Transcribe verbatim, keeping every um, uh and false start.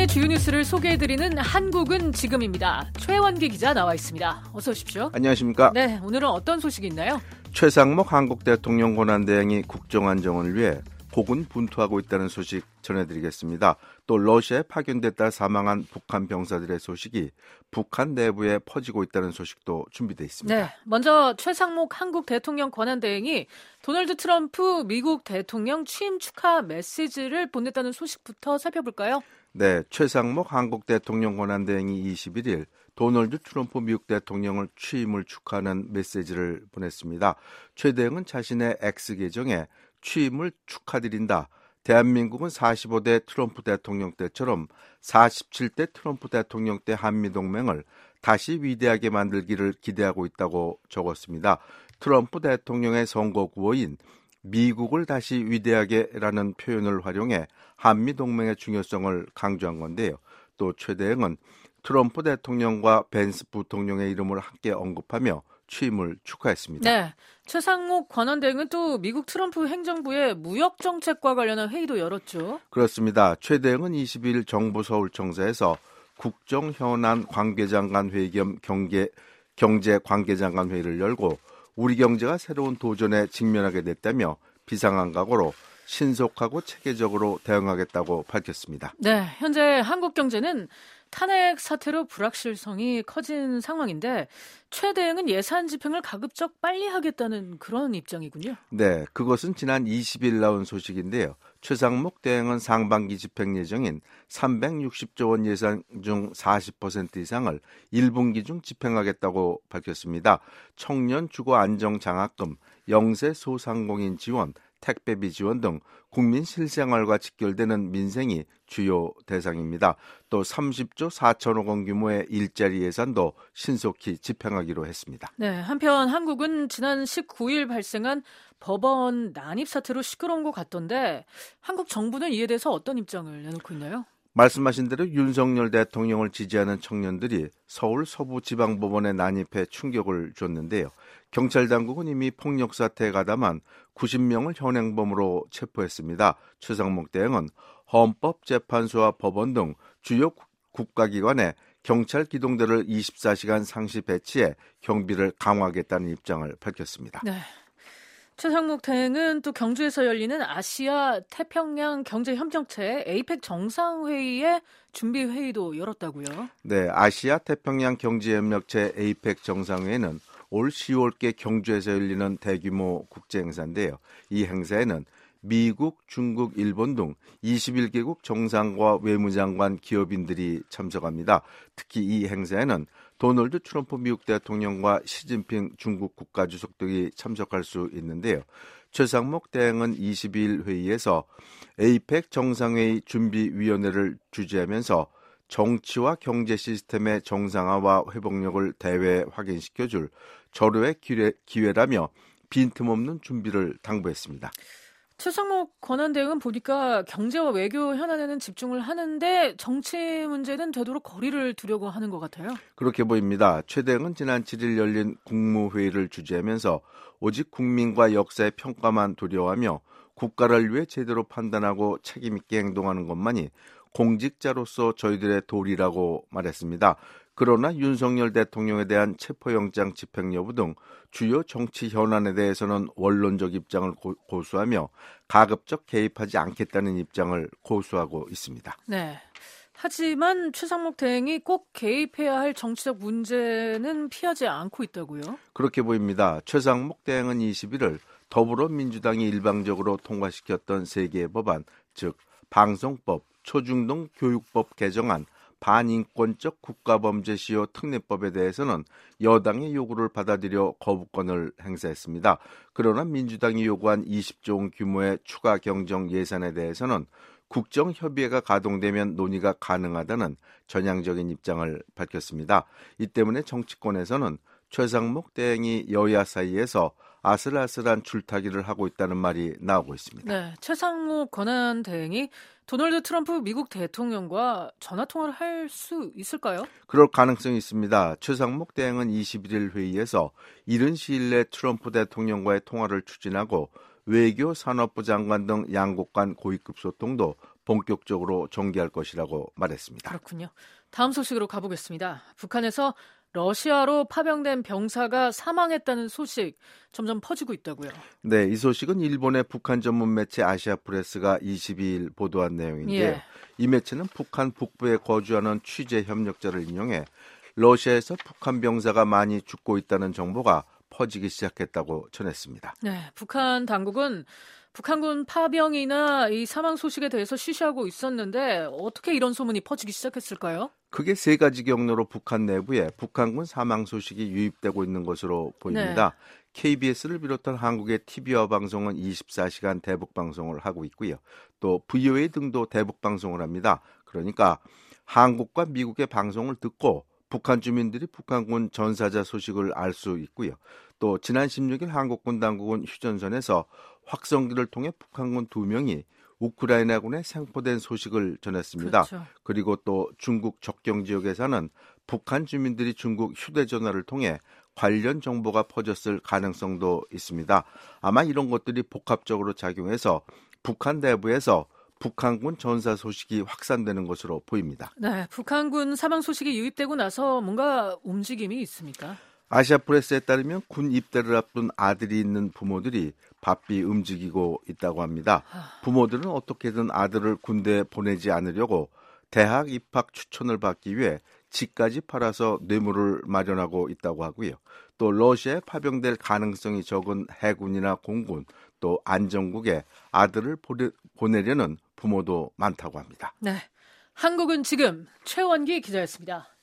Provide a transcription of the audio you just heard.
아침에 주요 뉴스를 소개해드리는 한국은 지금입니다. 최원기 기자 나와 있습니다. 어서 오십시오. 안녕하십니까. 네, 오늘은 어떤 소식이 있나요? 최상목 한국 대통령 권한대행이 국정안정을 위해 고군분투하고 있다는 소식 전해드리겠습니다. 또 러시아에 파견됐다 사망한 북한 병사들의 소식이 북한 내부에 퍼지고 있다는 소식도 준비되어 있습니다. 네, 먼저 최상목 한국 대통령 권한대행이 도널드 트럼프 미국 대통령 취임 축하 메시지를 보냈다는 소식부터 살펴볼까요? 네, 최상목 한국 대통령 권한대행이 이십일일 도널드 트럼프 미국 대통령을 취임을 축하하는 메시지를 보냈습니다. 최 대행은 자신의 X 계정에 취임을 축하드린다. 대한민국은 사십오 대 트럼프 대통령 때처럼 사십칠 대 트럼프 대통령 때 한미동맹을 다시 위대하게 만들기를 기대하고 있다고 적었습니다. 트럼프 대통령의 선거 구호인 미국을 다시 위대하게라는 표현을 활용해 한미동맹의 중요성을 강조한 건데요. 또 최 대행은 트럼프 대통령과 벤스 부통령의 이름을 함께 언급하며 취임을 축하했습니다. 네, 최상목 권한대행은 또 미국 트럼프 행정부의 무역 정책과 관련한 회의도 열었죠. 그렇습니다. 최 대행은 이십일 정부 서울청사에서 국정현안 관계장관 회의 겸 경제, 경제 관계장관 회의를 열고 우리 경제가 새로운 도전에 직면하게 됐다며 비상한 각오로 신속하고 체계적으로 대응하겠다고 밝혔습니다. 네, 현재 한국 경제는 탄핵 사태로 불확실성이 커진 상황인데 최 대행은 예산 집행을 가급적 빨리 하겠다는 그런 입장이군요. 네, 그것은 지난 이십일 나온 소식인데요. 최상목 대행은 상반기 집행 예정인 삼백육십조 원 예산 중 사십 퍼센트 이상을 일 분기 중 집행하겠다고 밝혔습니다. 청년 주거 안정 장학금, 영세 소상공인 지원, 택배비 지원 등 국민 실생활과 직결되는 민생이 주요 대상입니다. 또 삼십조 사천억 원 규모의 일자리 예산도 신속히 집행하기로 했습니다. 네, 한편 한국은 지난 십구일 발생한 법원 난입 사태로 시끄러운 것 같던데 한국 정부는 이에 대해서 어떤 입장을 내놓고 있나요? 말씀하신 대로 윤석열 대통령을 지지하는 청년들이 서울 서부지방법원에 난입해 충격을 줬는데요. 경찰 당국은 이미 폭력 사태에 가담한 구십 명을 현행범으로 체포했습니다. 최상목 대행은 헌법재판소와 법원 등 주요 국가기관에 경찰 기동대를 이십사 시간 상시 배치해 경비를 강화하겠다는 입장을 밝혔습니다. 네. 최상목 대행은 또 경주에서 열리는 아시아 태평양 경제협력체 에이펙 정상회의의 준비회의도 열었다고요? 네, 아시아 태평양 경제협력체 에이펙 정상회의는 올 시월께 경주에서 열리는 대규모 국제행사인데요. 이 행사에는 미국, 중국, 일본 등 이십일 개국 정상과 외무장관, 기업인들이 참석합니다. 특히 이 행사에는 도널드 트럼프 미국 대통령과 시진핑 중국 국가주석 등이 참석할 수 있는데요. 최상목 대행은 이십이일 회의에서 에이펙 정상회의 준비위원회를 주재하면서 정치와 경제 시스템의 정상화와 회복력을 대회에 확인시켜줄 절호의 기회, 기회라며 빈틈없는 준비를 당부했습니다. 최상목 권한대행은 보니까 경제와 외교 현안에는 집중을 하는데 정치 문제는 되도록 거리를 두려고 하는 것 같아요. 그렇게 보입니다. 최 대행은 지난 칠일 열린 국무회의를 주재하면서 오직 국민과 역사의 평가만 두려워하며 국가를 위해 제대로 판단하고 책임있게 행동하는 것만이 공직자로서 저희들의 도리라고 말했습니다. 그러나 윤석열 대통령에 대한 체포영장 집행 여부 등 주요 정치 현안에 대해서는 원론적 입장을 고, 고수하며 가급적 개입하지 않겠다는 입장을 고수하고 있습니다. 네. 하지만 최상목 대행이 꼭 개입해야 할 정치적 문제는 피하지 않고 있다고요? 그렇게 보입니다. 최상목 대행은 이십일일 더불어민주당이 일방적으로 통과시켰던 세 개의 법안, 즉 방송법, 초중등 교육법 개정안, 반인권적 국가범죄시효 특례법에 대해서는 여당의 요구를 받아들여 거부권을 행사했습니다. 그러나 민주당이 요구한 이십조 원 규모의 추가 경정 예산에 대해서는 국정협의회가 가동되면 논의가 가능하다는 전향적인 입장을 밝혔습니다. 이 때문에 정치권에서는 최상목 대행이 여야 사이에서 아슬아슬한 줄타기를 하고 있다는 말이 나오고 있습니다. 네, 최상목 권한대행이 도널드 트럼프 미국 대통령과 전화통화를 할 수 있을까요? 그럴 가능성이 있습니다. 최상목 대행은 이십일일 회의에서 이른 시일 내 트럼프 대통령과의 통화를 추진하고 외교 산업부 장관 등 양국 간 고위급 소통도 본격적으로 전개할 것이라고 말했습니다. 그렇군요. 다음 소식으로 가보겠습니다. 북한에서 러시아로 파병된 병사가 사망했다는 소식 점점 퍼지고 있다고요. 네, 이 소식은 일본의 북한 전문 매체 아시아프레스가 이십이일 보도한 내용인데요. 예. 이 매체는 북한 북부에 거주하는 취재 협력자를 인용해 러시아에서 북한 병사가 많이 죽고 있다는 정보가 퍼지기 시작했다고 전했습니다. 네, 북한 당국은 북한군 파병이나 이 사망 소식에 대해서 쉬쉬하고 있었는데 어떻게 이런 소문이 퍼지기 시작했을까요? 크게 세 가지 경로로 북한 내부에 북한군 사망 소식이 유입되고 있는 것으로 보입니다. 네. 케이비에스를 비롯한 한국의 티비와 방송은 이십사 시간 대북 방송을 하고 있고요. 또 브이오에이 등도 대북 방송을 합니다. 그러니까 한국과 미국의 방송을 듣고 북한 주민들이 북한군 전사자 소식을 알 수 있고요. 또 지난 십육일 한국군 당국은 휴전선에서 확성기를 통해 북한군 두 명이 우크라이나군에 생포된 소식을 전했습니다. 그렇죠. 그리고 또 중국 접경 지역에서는 북한 주민들이 중국 휴대전화를 통해 관련 정보가 퍼졌을 가능성도 있습니다. 아마 이런 것들이 복합적으로 작용해서 북한 내부에서 북한군 전사 소식이 확산되는 것으로 보입니다. 네, 북한군 사망 소식이 유입되고 나서 뭔가 움직임이 있습니까? 아시아프레스에 따르면 군 입대를 앞둔 아들이 있는 부모들이 바삐 움직이고 있다고 합니다. 부모들은 어떻게든 아들을 군대에 보내지 않으려고 대학 입학 추천을 받기 위해 집까지 팔아서 뇌물을 마련하고 있다고 하고요. 또 러시아에 파병될 가능성이 적은 해군이나 공군 또 안정국에 아들을 보내려는 부모도 많다고 합니다. 네, 한국은 지금 최원기 기자였습니다.